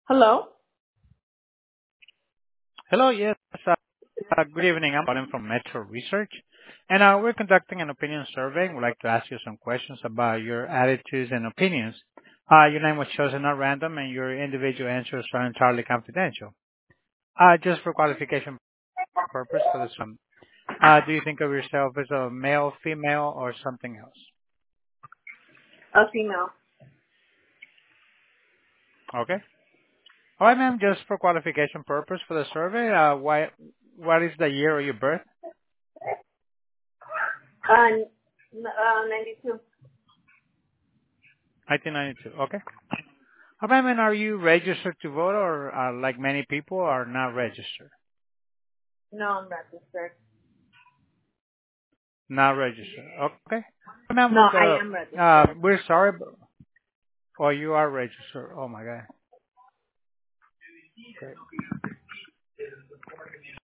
Hello? Hello. Yes. Good evening. I'm calling from Metro Research, and we're conducting an opinion survey. We'd like to ask you some questions about your attitudes and opinions. Your name was chosen at random, and your individual answers are entirely confidential. Just for qualification purpose for this one, do you think of yourself as a male, female, or something else? A female. Okay. All right, ma'am. Just for qualification purpose for the survey, what is the year of your birth? 92. 1992. Okay. Ma'am, are you registered to vote or like many people are not registered? No, I'm registered. Not registered. Okay. Ma'am, No, I am registered. we're sorry, oh, you are registered. Oh my God. Okay.